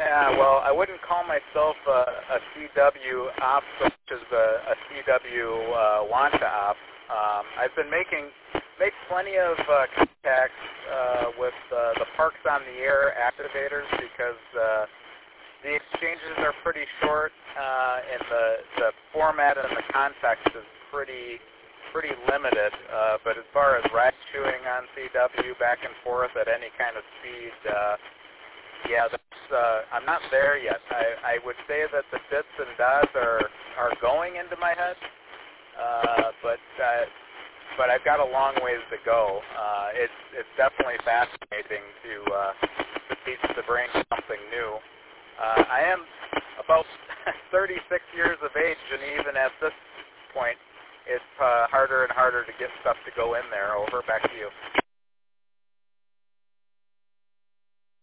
Yeah, well, I wouldn't call myself a CW op so much as a CW Wanta op. I've been make plenty of contacts with the Parks on the Air activators because the exchanges are pretty short and the format and the context is pretty limited. But as far as ride chewing on CW back and forth at any kind of speed, yeah, I'm not there yet. I would say that the bits and dots are going into my head, but I've got a long ways to go. It's definitely fascinating to teach the brain something new. I am about 36 years of age, and even at this point, it's harder and harder to get stuff to go in there. Over, back to you.